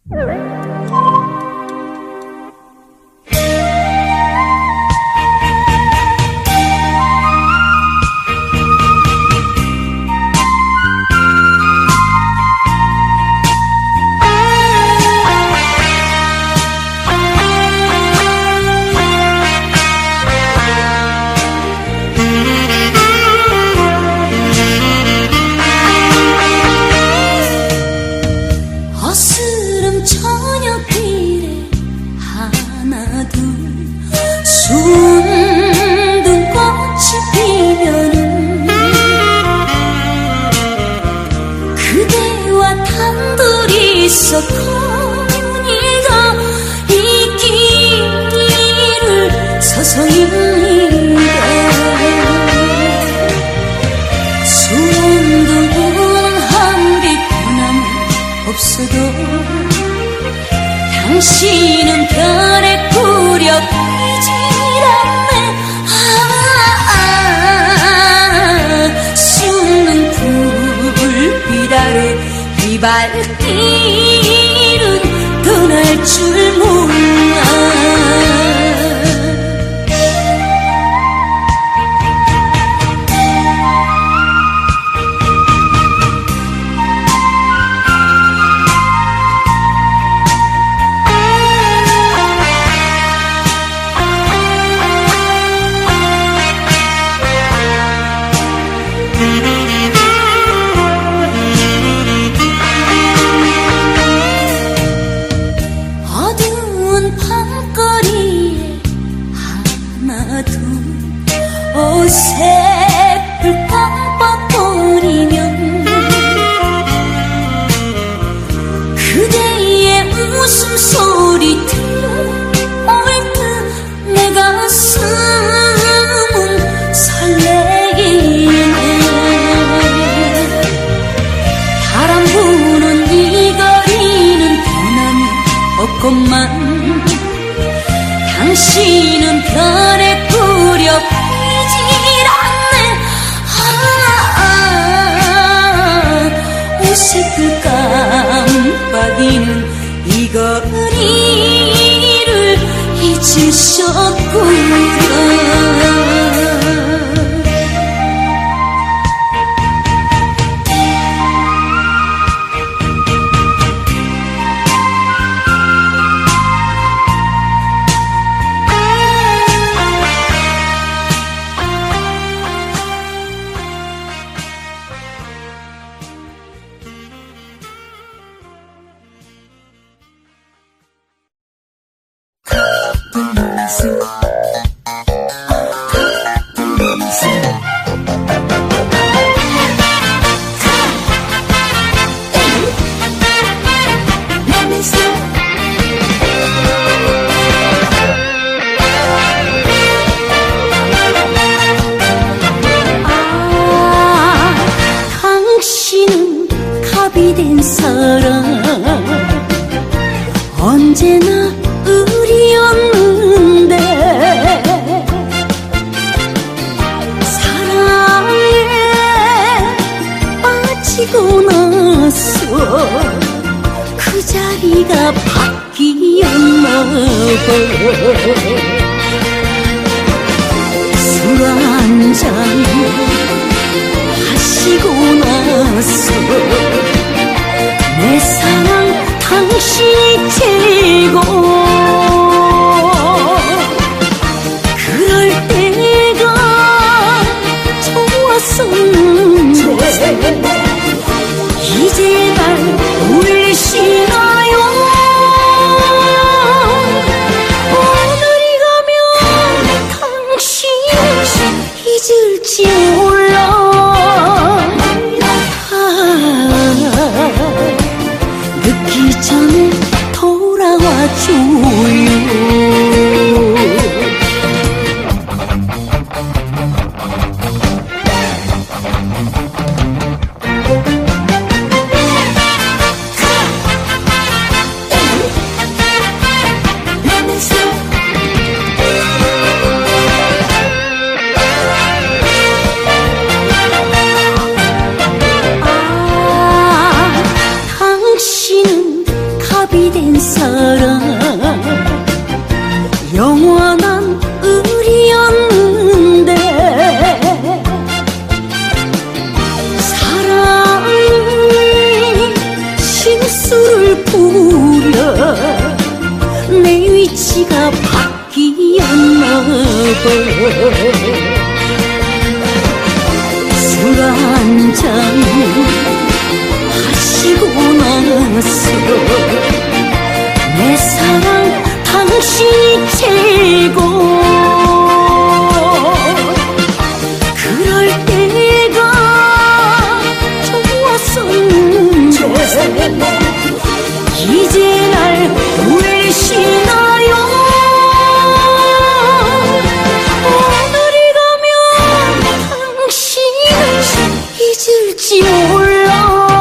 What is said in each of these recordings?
당신은 별에 뿌려 보이질 않네. 숨는 불빛 아래 이 발길은 떠날 줄 몰라. 새불 깜빡거리면 그대의 웃음소리 들려올 듯 내 가슴은 설레이네. 바람 부는 이 거리는 변함이 없건만 당신은 별에 뿌려 새불 깜빡이는 이 거리를 잊으셨구나. 된 사람 언제나 의리였는데 사랑에 빠지고 나서 그 자리가 바뀌었나 봐. 술 한잔 마시고 나서 내 사랑 당신이 최고. 그럴 때가 좋았었는데 이제 날 울리시나요? 오늘이 가면 당신 잊을지 몰라. 늦기 전에 돌아와줘요. 답이 된 사람, 영원한 의리였는데 사랑이 실수를 부려 내 위치가 바뀌었나 봐. 술 한잔 마시고 나서 내 사랑 당신이 최고. 그럴 때가 좋았었는데 이제 날 외시나요. 오늘이 가면 당신을 잊을지 몰라.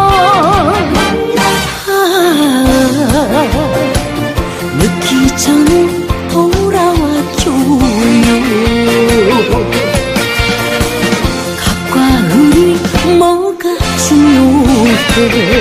늦기 전에 돌아와줘요. 값과 을이 뭐가 중요해.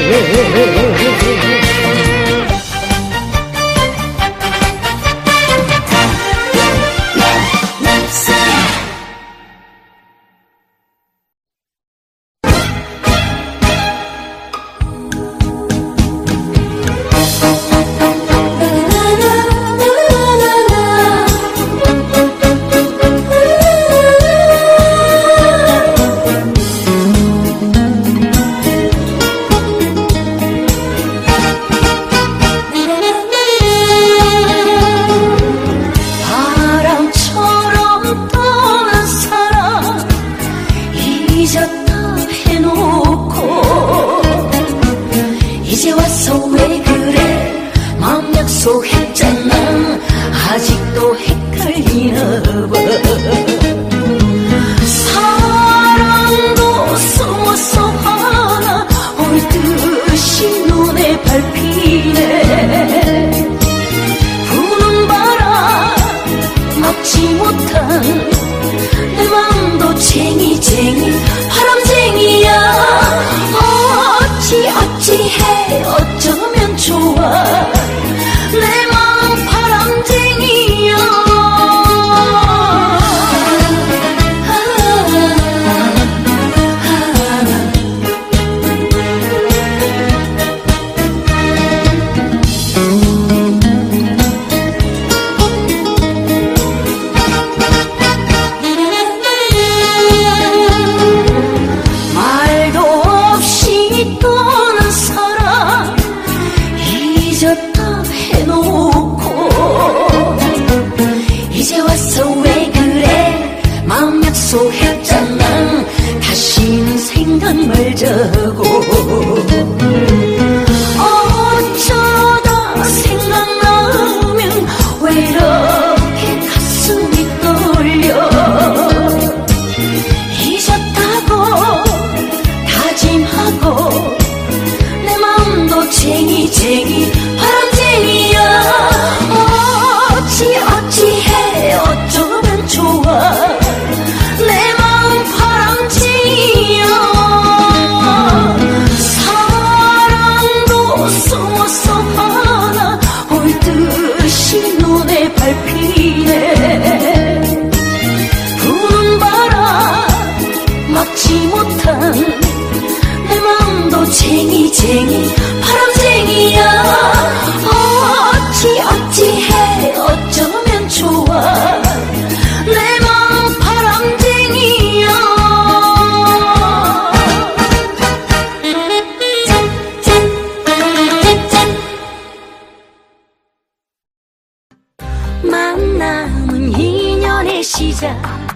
만남은 인연의 시작,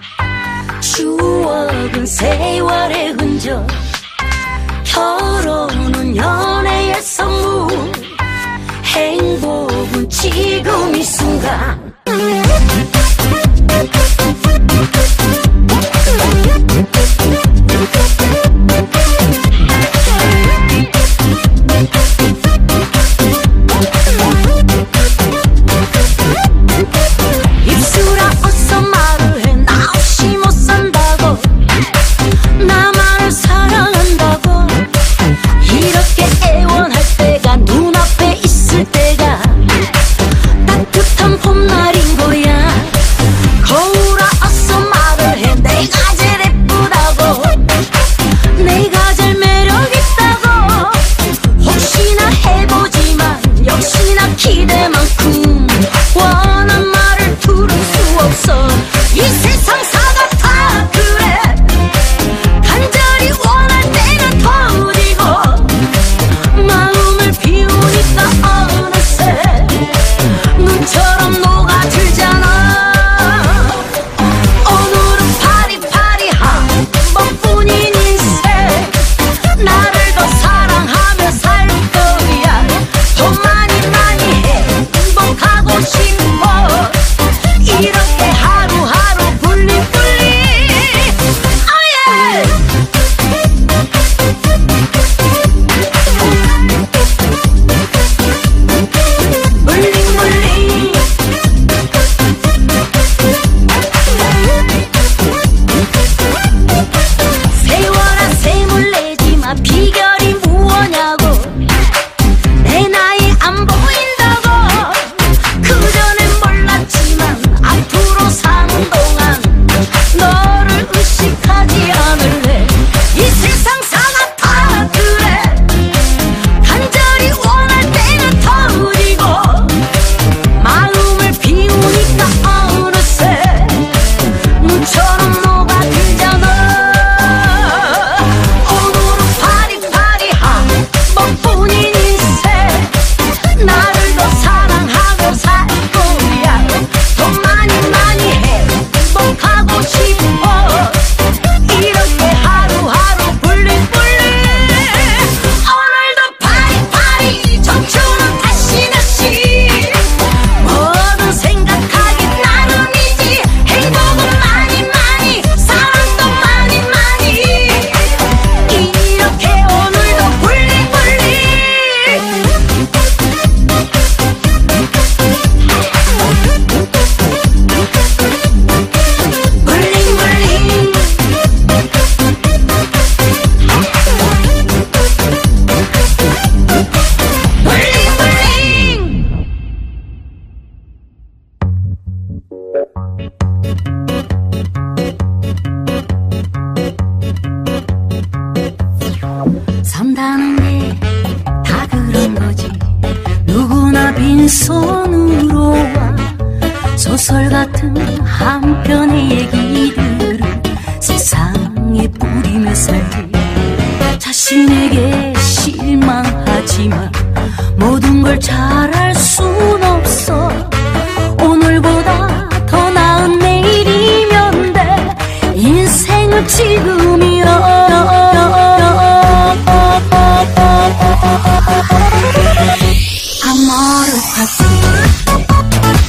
추억은 세월의 흔적, 결혼은 연애의 선물, 행복은 지금 이 순간. 있을 때 많이 많이 행복하고 싶어. 이렇게 하루하루 블링블링. 블링블링. 세월아 샘을 내지마. 비결이 무엇냐고. 내 나이 안 보인다고. 그전엔 몰랐지만 앞으로 사는 동안 너를 의식하지 않을래. 이 세상 사나파 그래. 간절히 원할 때는 터지고 마음을 비우니까 어느새 눈처럼 녹아들잖아. 오늘은 파리파리한 뻔뿐인 인생. 나를 더 사랑하고 살 거야. 더 많이 많이 행복하고 싶어. 이렇게 하루하루 블링블링. 오늘도 파리파리 청춘은 다시 다시. 뭐든 생각하기 나름이지. 행복은 많이 많이 사랑도 많이 많이. 이렇게 오늘도 블링블링. 블링블링. 블링블링. 산다는 게 다 그런 거지. 누구나 빈손으로 와. 소설 같은 한 편의 얘기들을 세상에 뿌리며 살기. 자신에게 실망하지만 모든 걸 잘할 순 없어. 오늘보다 더 나은 내일이면 돼. 인생은 지금이야. 아마르 파티.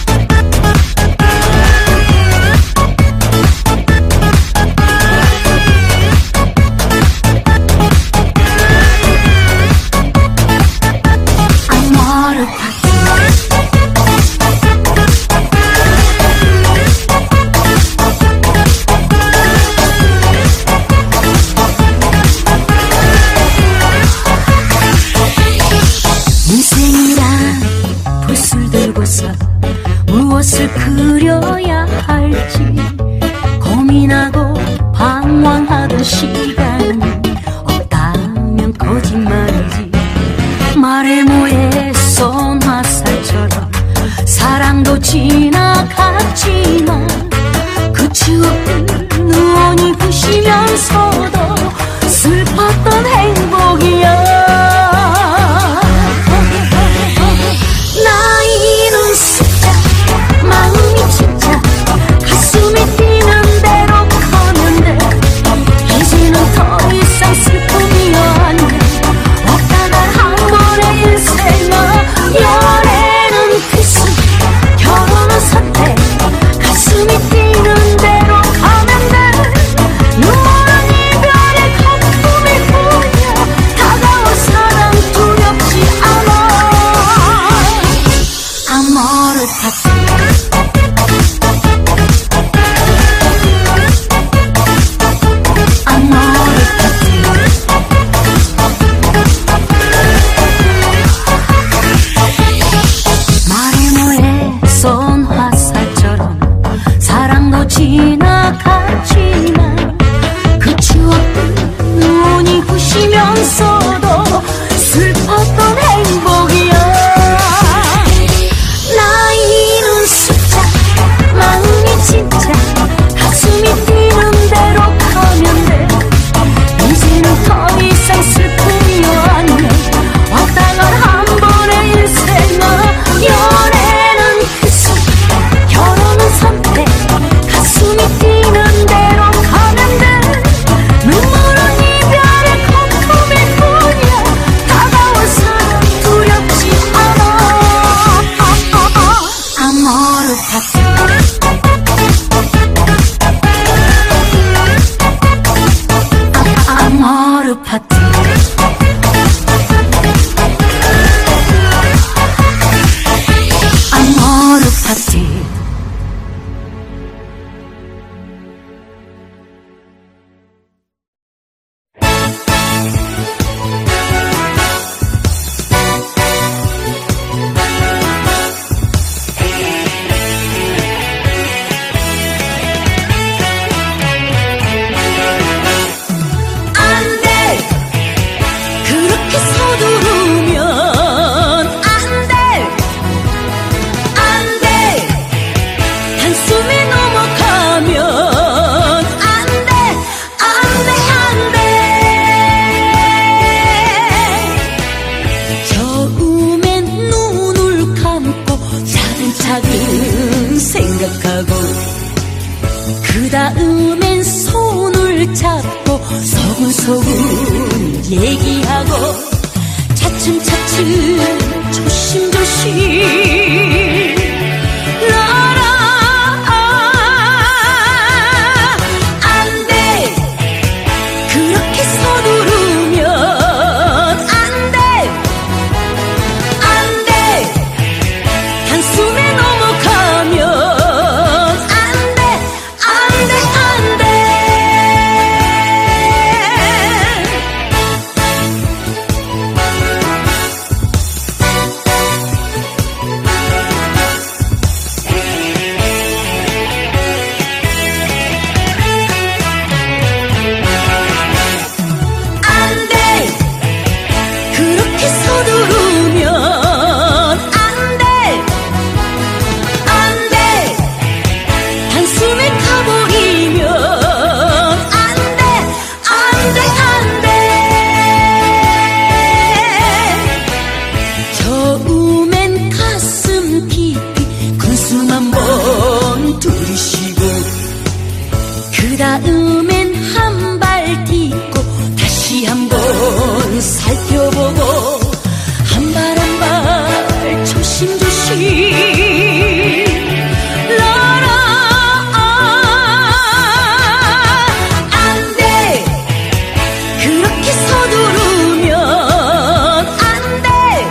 아마르 파티. 인생이란 붓을 들고서 무엇을 그려야 할지 고민하고 방황하던 시간이 없다면 거짓말이지. 말에 뭐에 쏜 화살처럼 사랑도 지나갔지만 끝이 없던 누원이 부시면서도 슬펐던 행복이야. 나이는 숫자 마음이 진짜 가슴이 뛰는 대로 커는데 이제는 더 이상 슬픔이 안 돼. 왔다 간 한 번의 인생. 부탁해. 소근소근 얘기하고 차츰차츰 조심조심 라라 안돼 그렇게 서두르면 안돼 안돼 한숨에 넘어가면 안돼 안돼 안돼 그 다음엔 한 발 딛고 다시 한번 살펴보고 한 발 한 발 조심조심 라라 안돼 그렇게 서두르면 안돼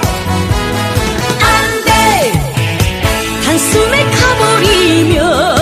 안돼 한숨에 가버리면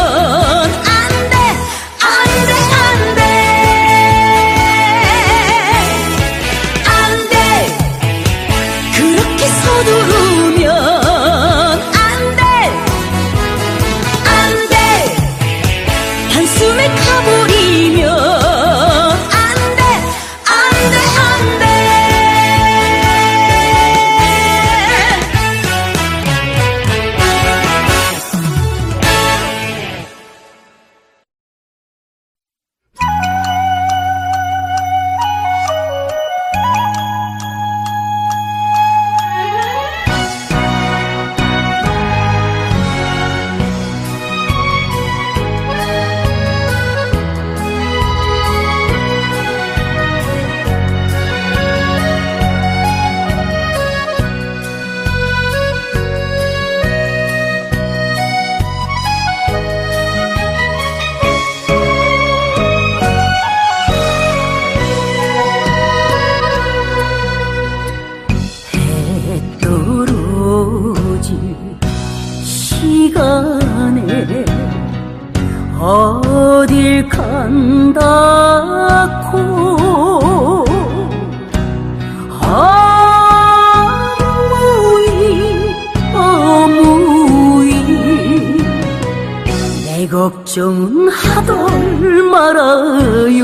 시간에 어딜 간다고 아무이 내 걱정은 하덜 말아요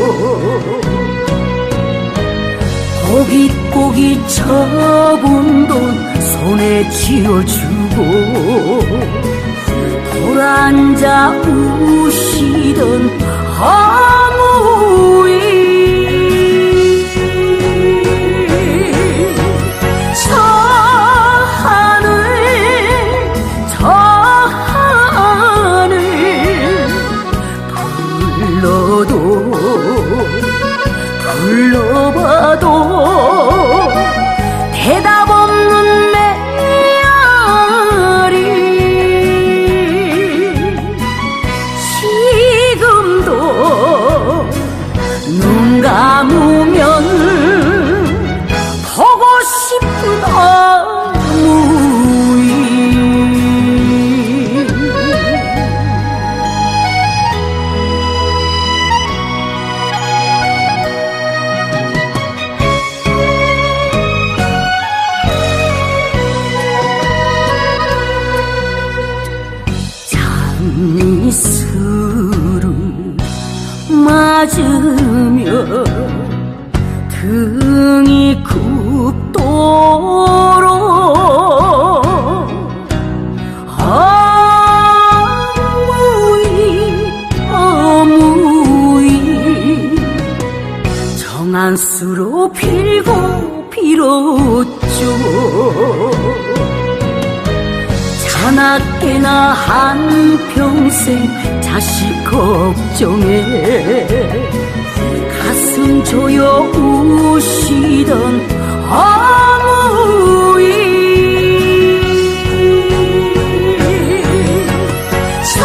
꼬깃꼬깃 쳐본 돈 손에 쥐어주고 돌아앉아 우시던 아무이 저 하늘 불러봐도 대답 없는 메아리 지금도 않으며 등이 굽도록 어무이 정한수로 빌고 빌었죠. 자나깨나 한평생 자식 걱정에 가슴 조여 우시던 어머니. 저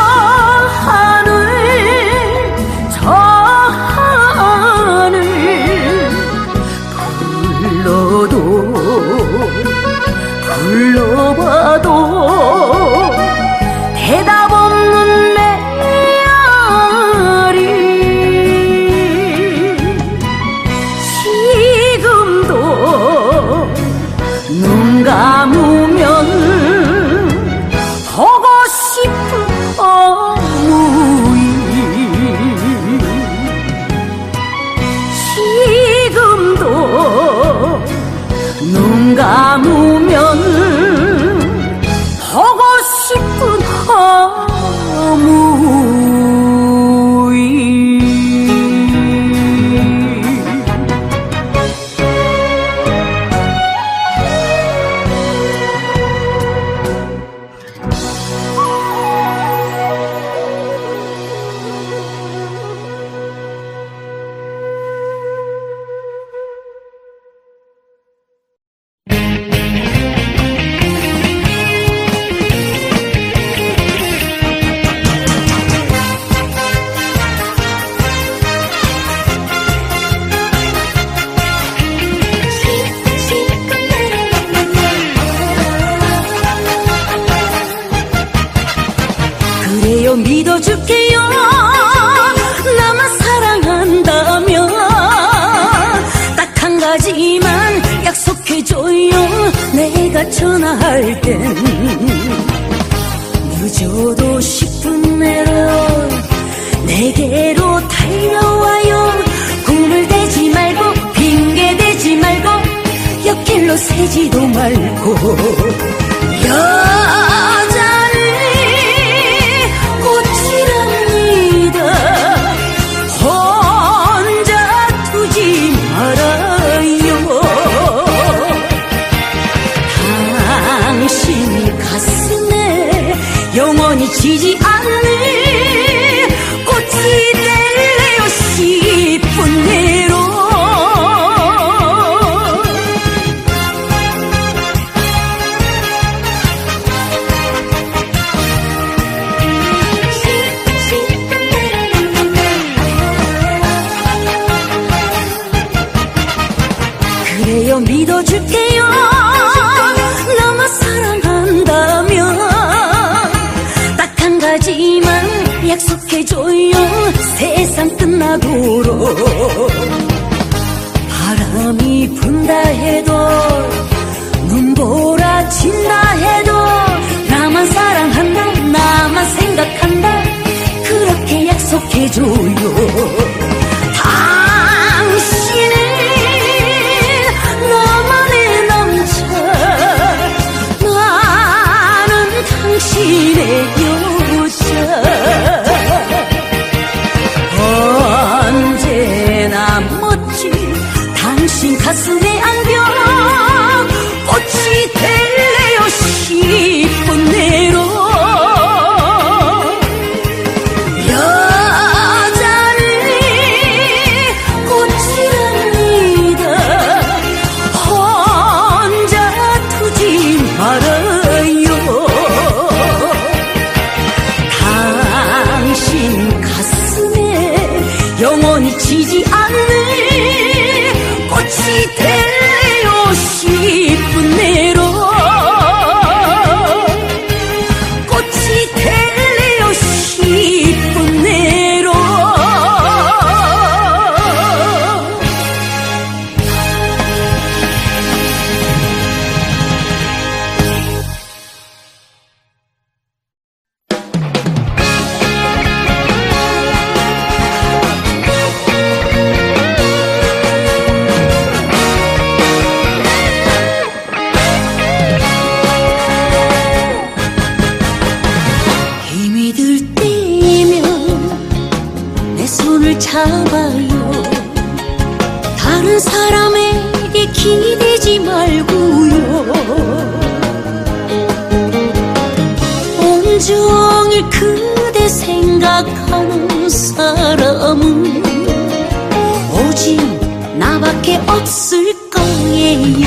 하늘 불러봐도 대답 없는 메아리. 지금도 눈 감으면 보고 싶은 어무이. 지금도 눈 감으면 보고 싶은 어무이. 그래요, 믿어줄게요. 나만 사랑한다면 딱 한 가지만 약속해줘요. 내가 전화할 땐 늦어도 10분 내로 내게로 달려와요. 꿈을 대지 말고 핑계 대지 말고 옆길로 새지도 말고. 여자는 꽃이랍니다. 혼자 두지 말아요. 당신 가슴에 영원히 지지 않는 꽃이 될래요. 10분 내로. 그래요, 믿어줄게요. 나만 사랑한다면 딱 한 가지만 약속해줘요. 세상 끝나도록 바람이 분다 해도 눈보라 친다 해도 나만 사랑한다, 나만 생각한다, 그렇게 약속해줘요. 당신의 여자. 언제나 멋진 당신 가슴에 안겨 꽃이 될래요. 10분 내로. 여자는 꽃이랍니다. 혼자 두지 말아요. 온종일 그대 생각하는 사람은 오직 나밖에 없을 거예요.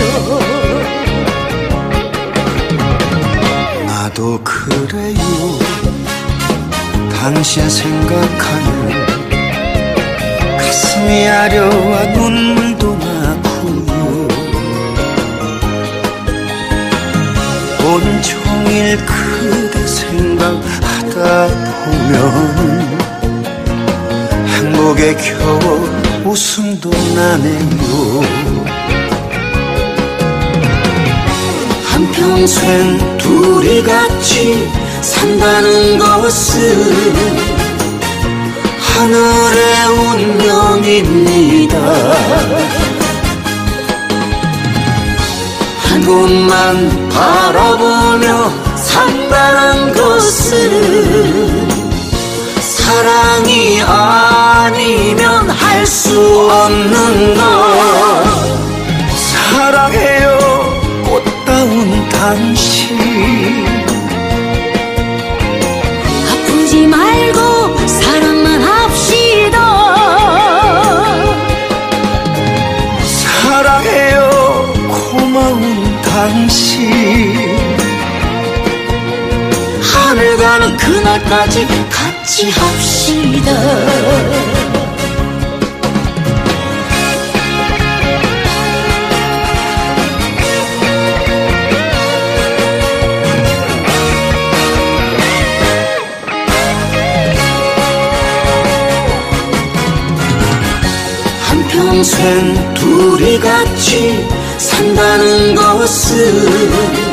나도 그래요. 당신 생각하면 가슴이 아려와 눈물도 나고요. 온종일 그대 생각하다 보면 행복에 겨워 웃음도 나네요. 한평생 둘이 같이 산다는 것은 하늘의 운명입니다. 한 곳만 바라보며 산다는 것은 사랑이 아니면 할 수 없는 것. 사랑해요 꽃다운 당신. 아프지 말고 사랑만 합시다. 사랑해요 고마운 당신. 하늘 가는 그날까지 같이 합시다. 평생 둘이 같이 산다는 것은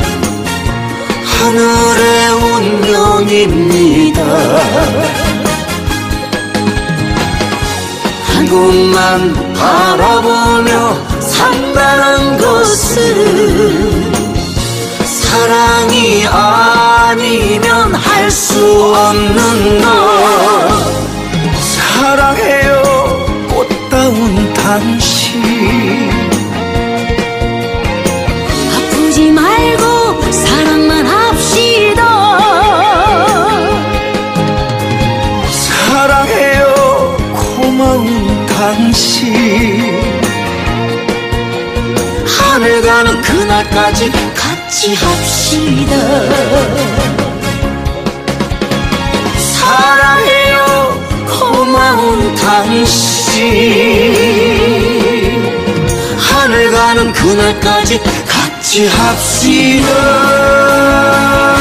하늘의 운명입니다. 한 곳만 바라보며 산다는 것은 사랑이 아니면 할 수 없는 것. 사랑해요 꽃다운 당신. 아프지 말고 사랑만 합시다. 사랑해요 고마운 당신. 하늘 가는 그날까지 같이 합시다. 사랑해요 고마운 당신. 하늘 가는 그날까지 같이 합시다.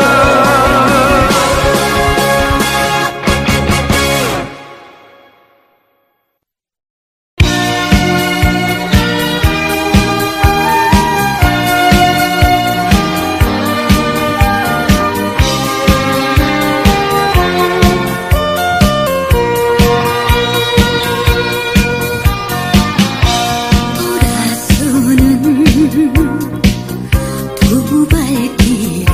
두 발길에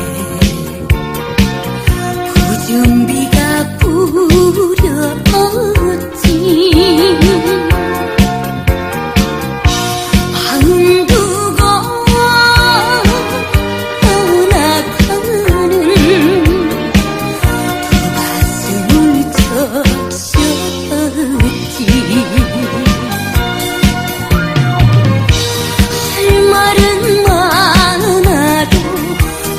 구준비가 뿌려졌지. 마음 두고 떠나가는 두 가슴을 적셨지. 할 말은 많아도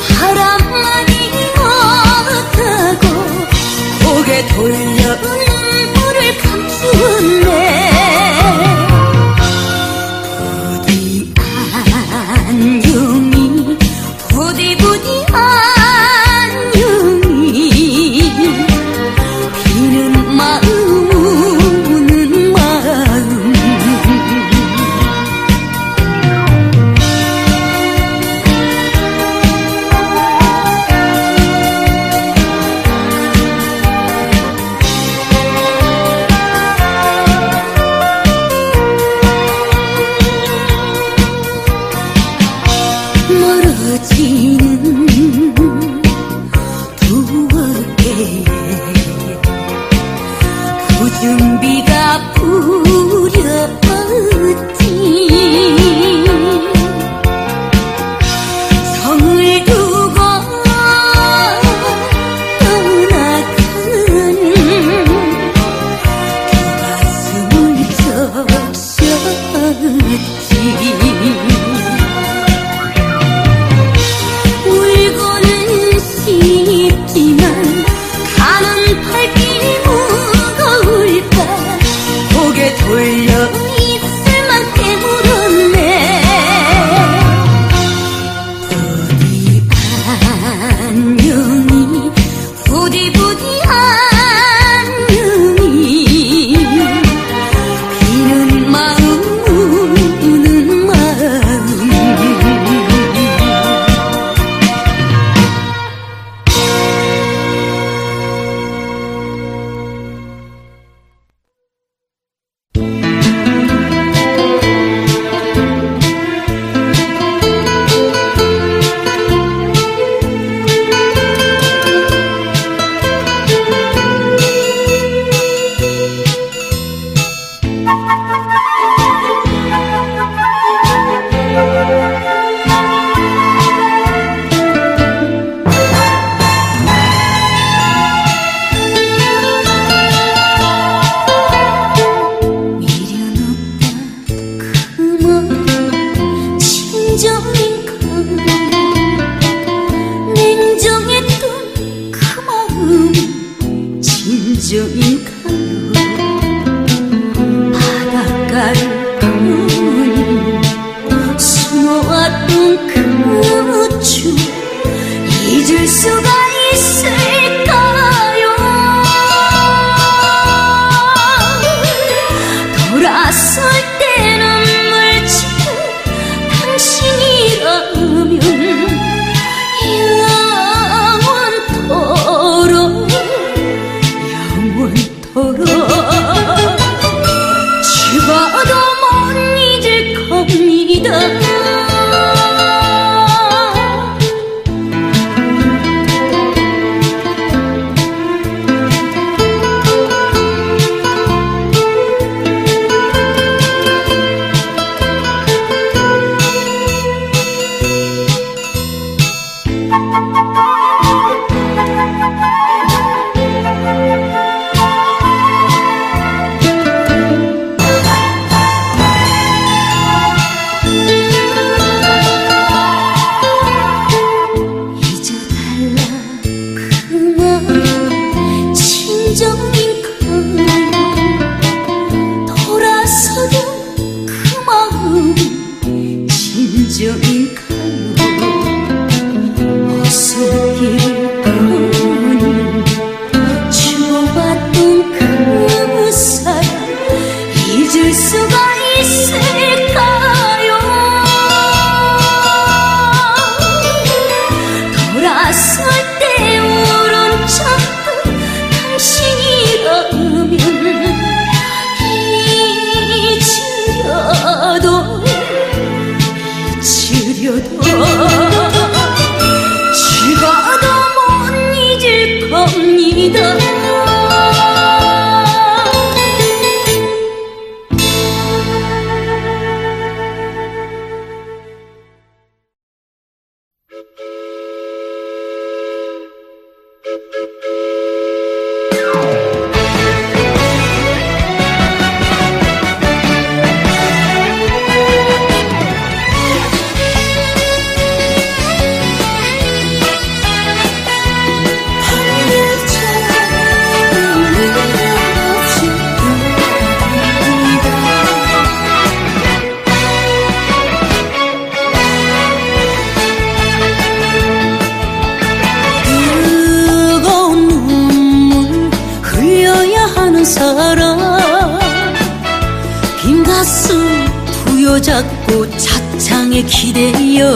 부여잡고 차창에 기대어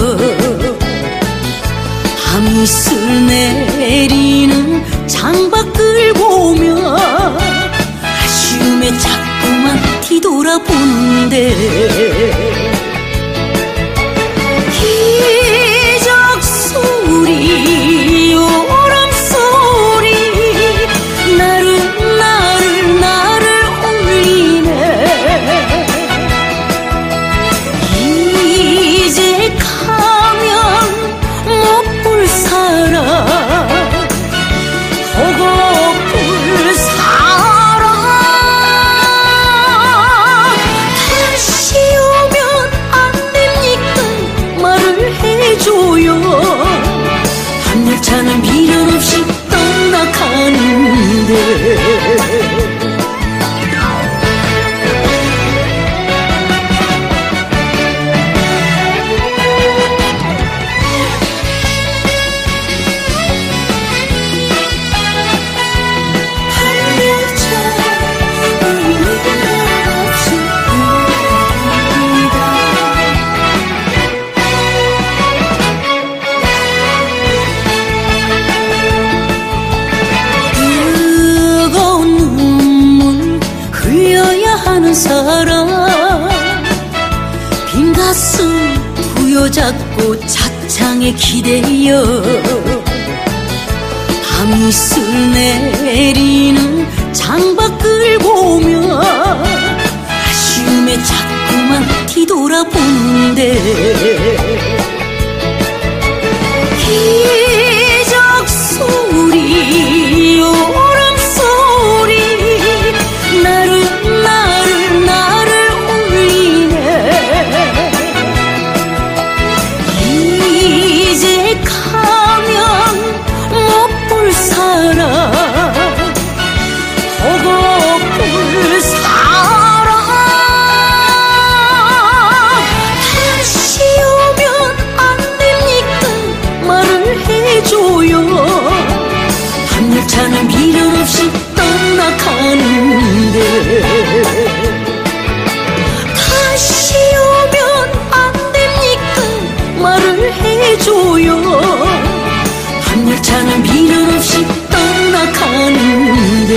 밤이슬 내리는 창밖을 보며 아쉬움에 자꾸만 뒤돌아보는데 기적 소리 요람 소리 나를 울리네. 이제 가면 못 볼 사람 보고 볼 사람 다시 오면 안 됩니까 말을 해줘요. 밤열차는 미련 없이 떠나가는데 사람 빈 가슴 부여잡고 차창에 기대어 밤이슬 내리는 창밖을 보며 아쉬움에 자꾸만 뒤돌아보는데 기적 소리 요람 소리 나를 울리네. 이제 가면 못 볼 사람 보고 볼 사람 다시 오면 안 됩니까 말을 해줘요. 밤열차는 미련 없이 떠나가는데 다시 오면 안 됩니까 말을 해줘요. 밤열차는 미련 없이 떠나가는데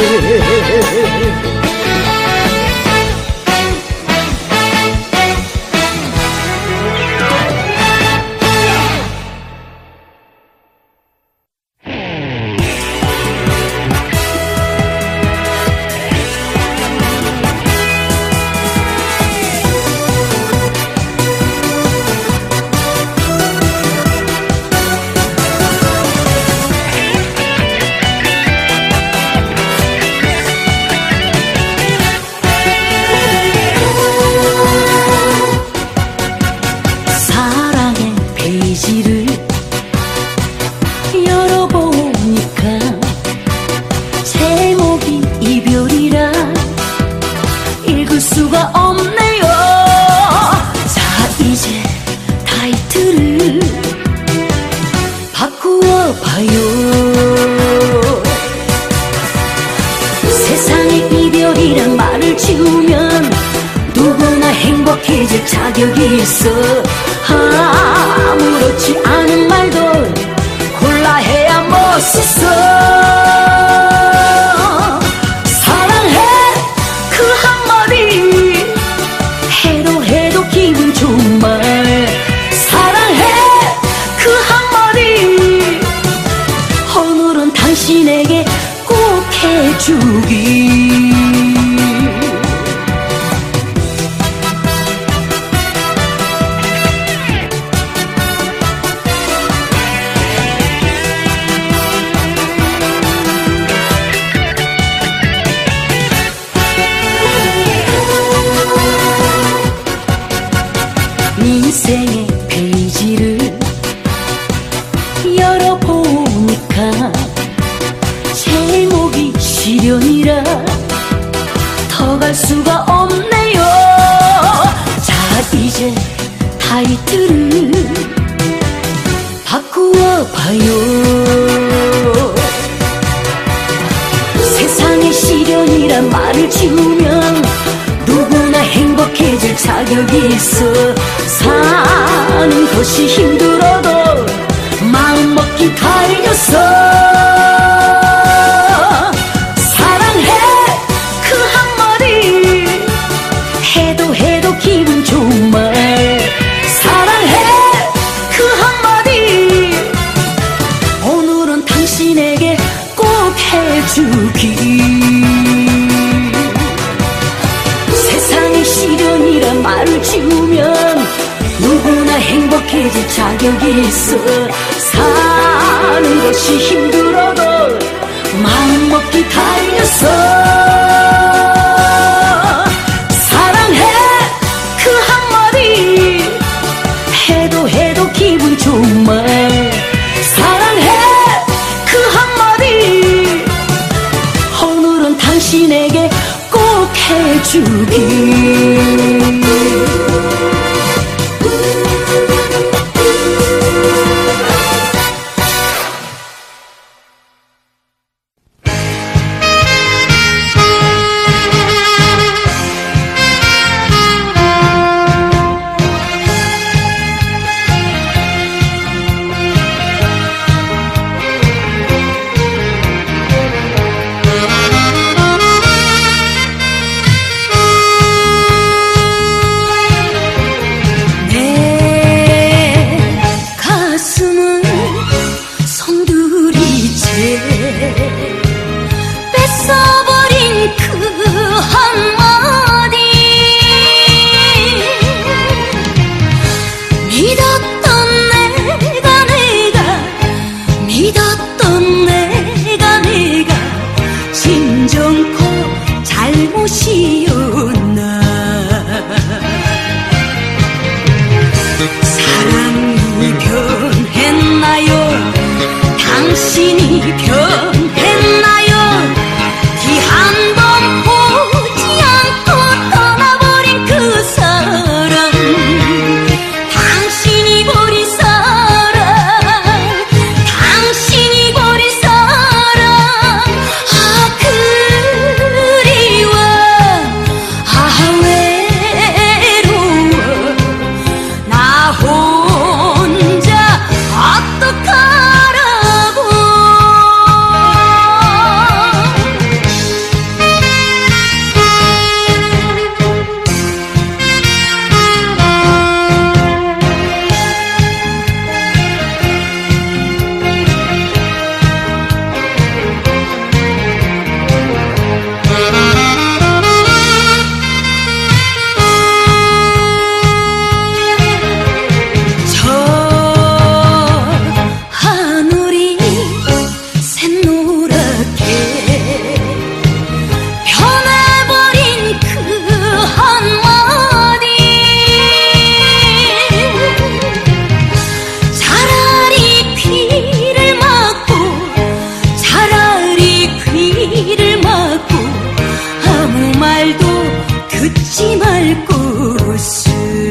행복해질 자격이 있어. 아무렇지 않은 말도 골라해야 멋있어. 사랑해 그 한마디 해도 해도 기분 좋은 말. 사랑해 그 한마디 오늘은 당신에게 꼭 주기. 인생의 페이지를 열어보니까 제목이 시련이라 더 갈 수가 없네요. 자, 이제 타이틀을 바꾸어봐요. 세상에 시련이란 말을 지우면 누구나 행복해질 자격이 있어. 사는 것이 힘들어도 마음먹기 달렸어. 사랑해 그 한마디 해도 기분 좋은 말. 사랑해 그 한마디 오늘은 당신에게 꼭 해주기. 세상에 시련이란 말을 지우면 누구나 행복해질 자격이 있어. 사는 것이 힘들어도 마음먹기 달렸어. 사랑해 그 한마디 해도 기분 좋은 말. 사랑해 그 한마디 오늘은 당신에게 꼭 해주기. 뺏어버린 그 한마디 믿었던 내가 진정코 잘못이었나. 사랑이 변했나요? 당신이 변했나요? 기 한 번 보지 않고 떠나버린 그 사람. 당신이 버린 사람. 당신이 버린 사람. 아, 그리워. 아, 외로워. 나 혼자 어떡하라고. 저 하늘이 샛노랗게 변해버린 그 한마디. 차라리 귀를 막고 아무 말도 듣지 말 것을.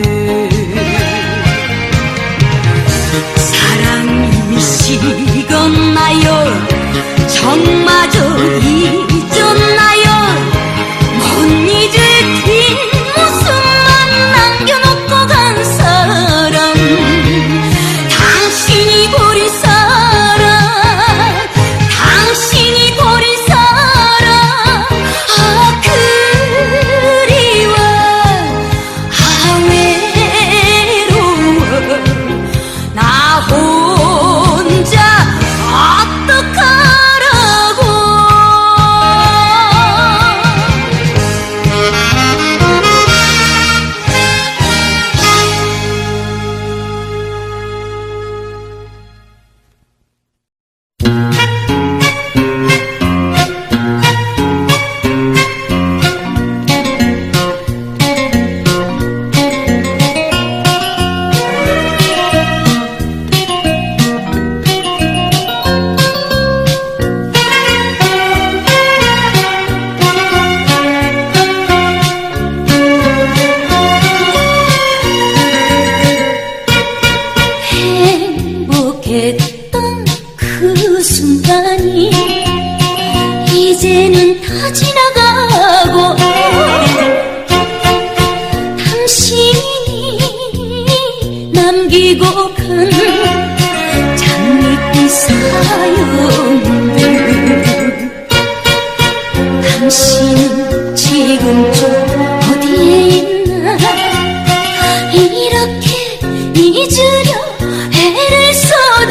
사랑이 식었나요? 정마저 잊었나요? 못 잊을 뒷모습만 남겨놓고 간 사람. 당신이 버린 사람. 당신이 버린 사람. 아, 그리워. 아, 외로워. 나 혼자 어떡하라고. 그 순간이 이제는 다 지나가고 당신이 남기고 간 장밋빛 사연들 당신은 지금 좀 어디에 있나 이렇게 잊으려 애를 써도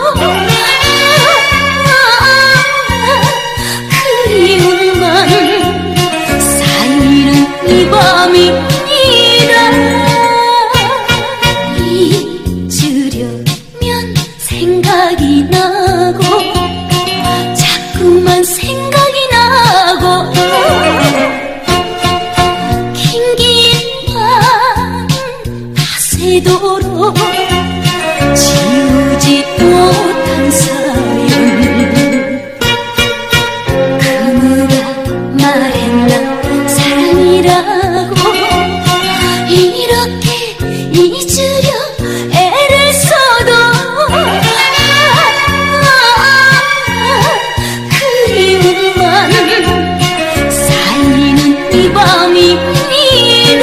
그리움만 쌓이는 이 밤이라 잊으려면 생각이 나고 자꾸만 생각이 나고 긴 밤 다 새도록 지우지 못한 사연 그누가 말했나 사랑이라고 이렇게 잊으려 애를 써도 그리움만 쌓이는 이 밤이라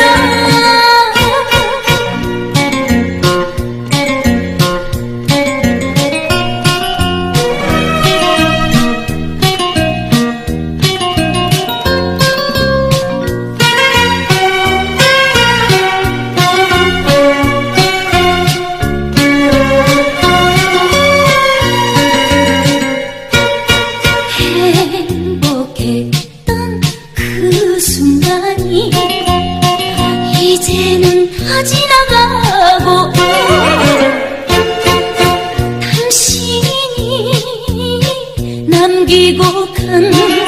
행복했던 그 순간이 이제는 다 지나가고 당신이 남기고 간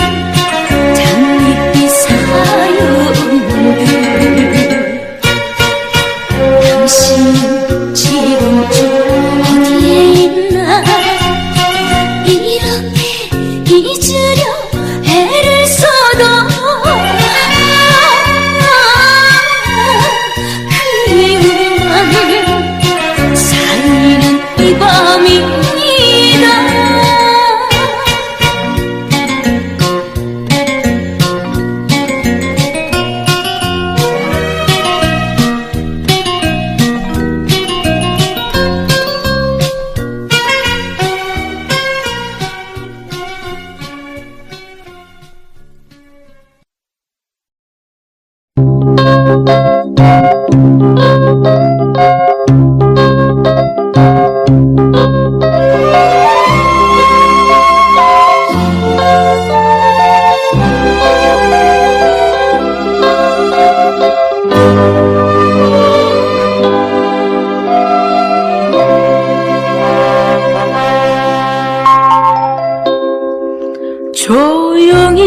장밋빛 사연들 당신은 지금 좀 어디에 있나 이렇게 잊으려 애를 써도 그리움만 쌓이는 이 밤이라 조용히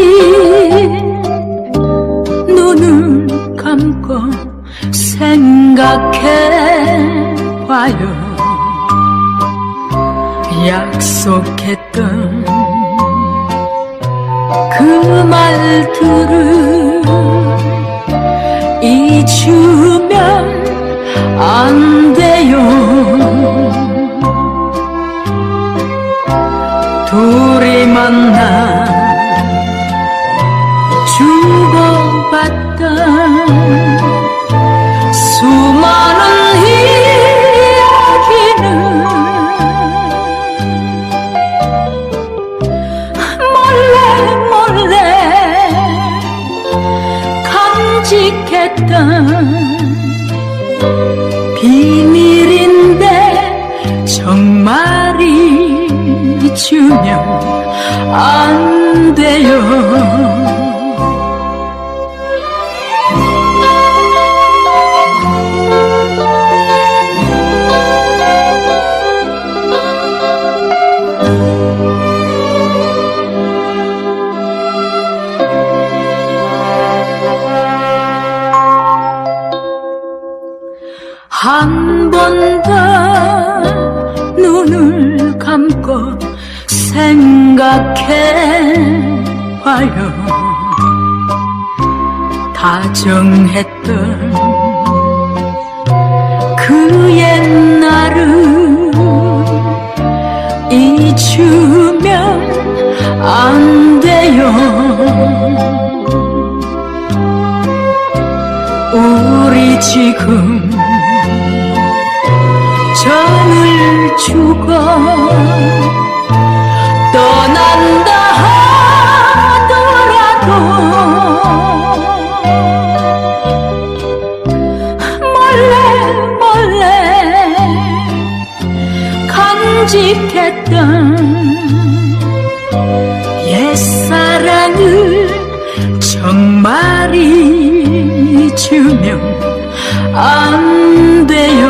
눈을 감고 생각해봐요. 약속했던 그 말들을 잊으면 안 돼요. 둘이 만나 주고받던 수많은 이야기는 몰래 몰래 간직했던 비밀인데 정말 잊으면 안 돼요. 한 번 더 눈을 감고 생각해봐요. 다정했던 그 옛날을 잊으면 안 돼요. 우리 지금 정을 주고 떠난다 하더라도 몰래 몰래 간직했던 옛사랑을 정말 잊으면 안 돼요.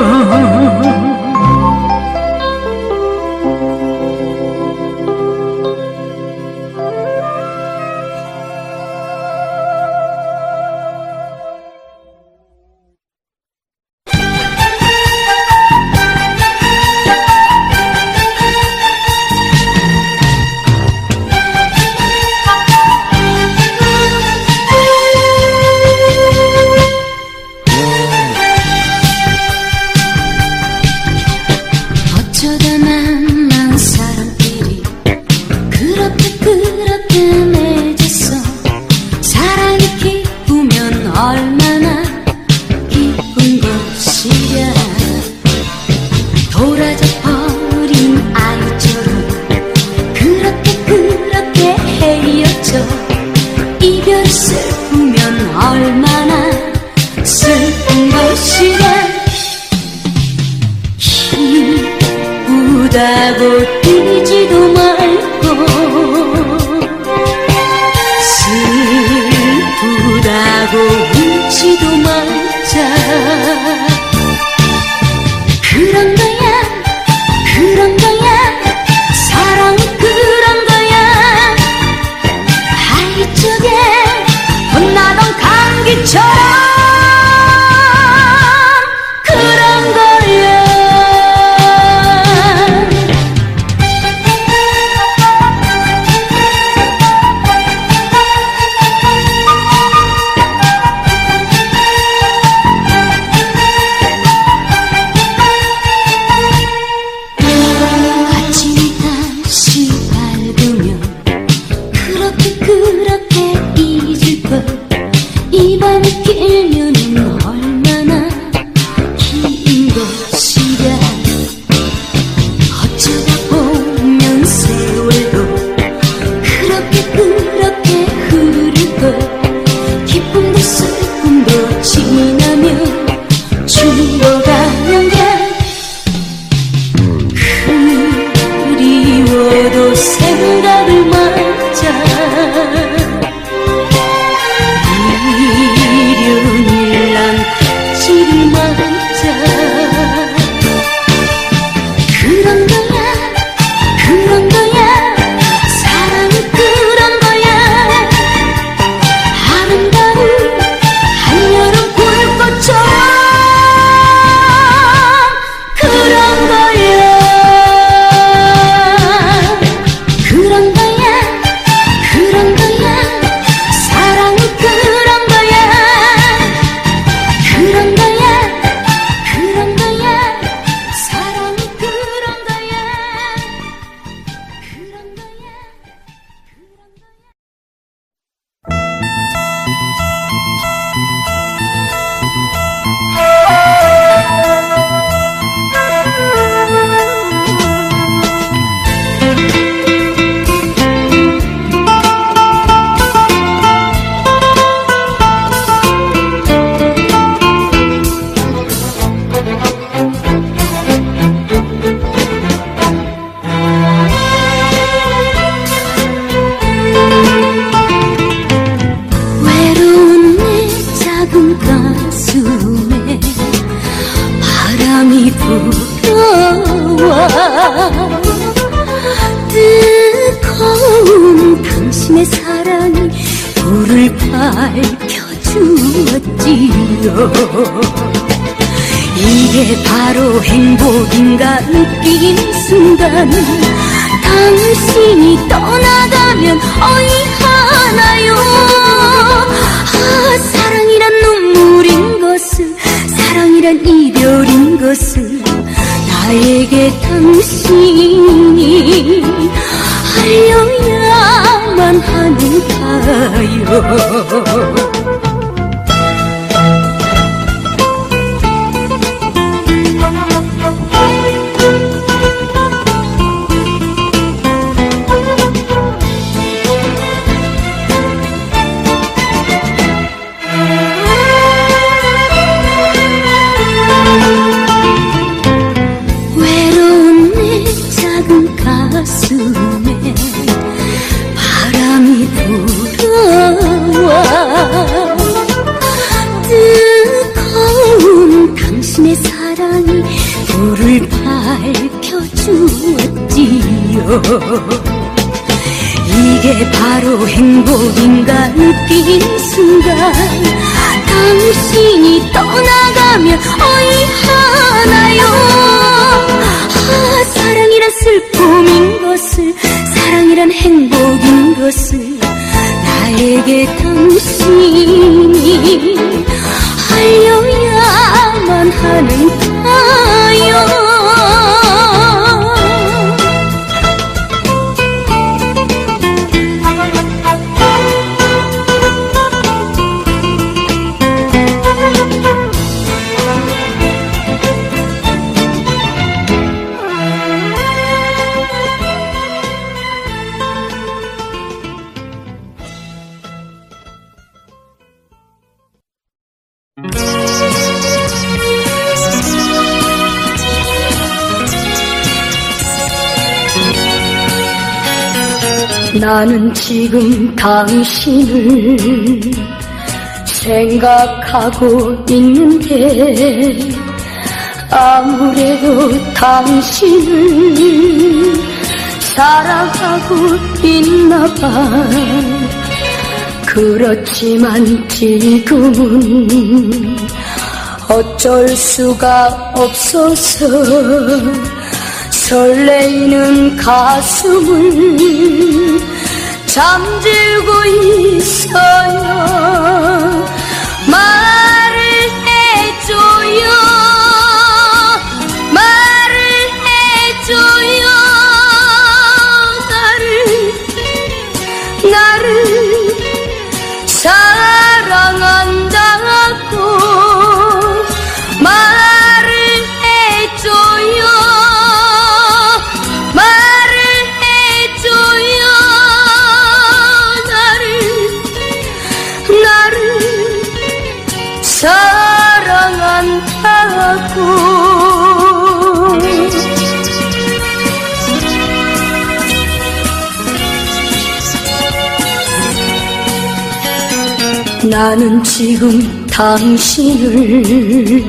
기쁘다고 뛰지도 말고 슬프다고 울지도 말자. 그런 거야 그런 거야 사랑은 그런 거야. 하이쪽에 혼나던 감기처럼 그런 거야. 아침이 다시 밝으면 그렇게 잊을 걸. 이 밤이 길면은 얼마나 긴 것이랴. 어쩌다 보면 세월도 그렇게 흐를 걸. 기쁨도 슬픔도 지나면 죽어가는 게 그리워도 생각을 말자. 미련일랑 지를 말자. 그런 거야 그런 거야 사랑은 그런 거야. 아름다운 한여름 굴꽃처럼 그런 거야. 그런 거야 그런 거야 사랑은 그런 거야. 그런 거야 그런 거야 사랑은 그런 거야. 그런 거야 외로운 내 작은 가슴에 바람이 불어와 뜨거운 당신의 사랑이 불을 밝혀주었지요. 이게 바로 행복인가 느낀 순간 당신이 떠나가면 어이하나요. 사랑이란 눈물인 것을 사랑이란 이별인 것을 나에게 당신이 알려야 사랑인가요? 가슴에 바람이 불어와 뜨거운 당신의 사랑이 불을 밝혀주었지요. 이게 바로 행복인가 느낀 순간 당신이 떠나가면 어이하나요. 사랑이란 슬픔인 것을, 사랑이란 행복인 것을 나에게 당신이 알려야만 하는가요? 나는 지금 당신을 생각하고 있는데 아무래도 당신을 사랑하고 있나봐. 그렇지만 지금은 어쩔 수가 없어서 설레이는 가슴을 잠들고 있어요. 말을 해줘요. 말을 해줘요. 나를 사랑한다고 말을 해줘요. 말을 해줘요. 나를 사랑한다고. 나는 지금 당신을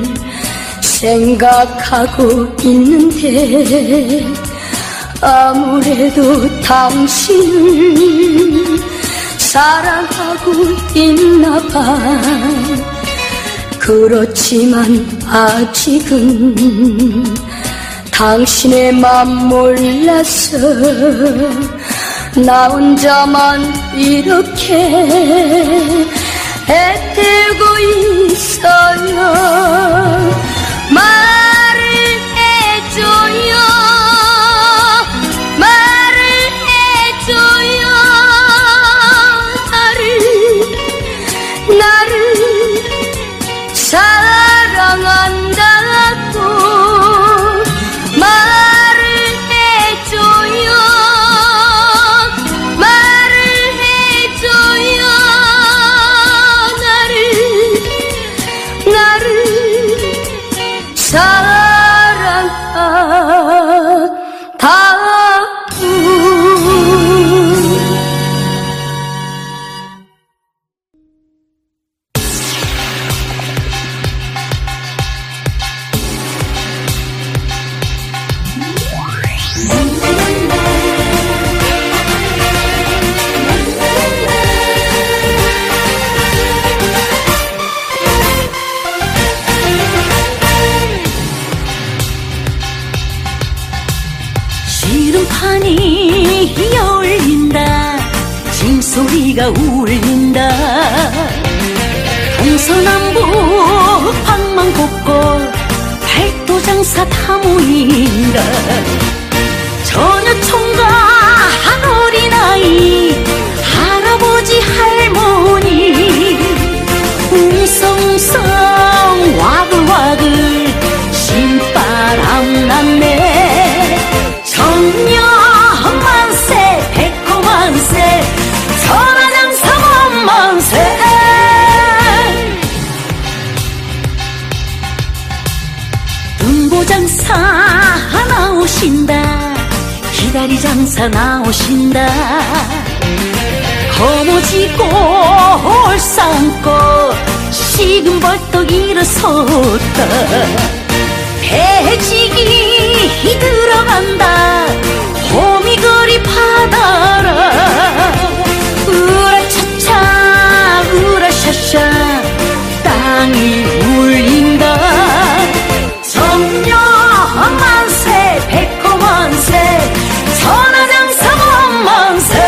생각하고 있는데 아무래도 당신을 사랑하고 있나봐. 그렇지만 아직은 당신의 맘 몰라서 나 혼자만 이렇게 애들고 있어요. 말을 해줘요. 말을 해줘요. 나를 사랑한다고 말을 해줘요. 말을 해줘요. 나를 사랑한다고. 시름판이 열린다. 징소리가 울린다. 동서남북 방망곡곡 팔도장사 다 모인다. 처녀총각 한 어린아이 할아버지 나오신다. 거머쥐고 올상꽃 지금 벌떡 일어섰다. 배지기 들어간다. 호미거리 바다라. 으라차차 으라샤샤 땅이 울린다. 정녀만세 백호만세 천하장사만세.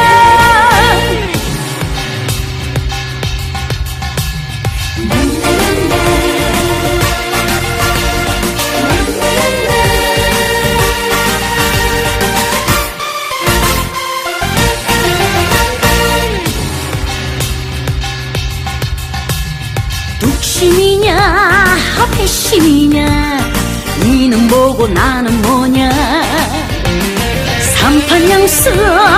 뚝심이냐 배심이냐 니는 뭐고 나는 뭐냐. 삼판양승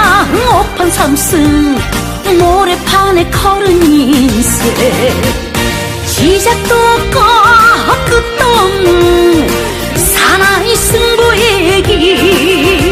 오판삼승 모래판에 걸은 인생. 시작도 없고 끝도 없는 사나이 승부의 길.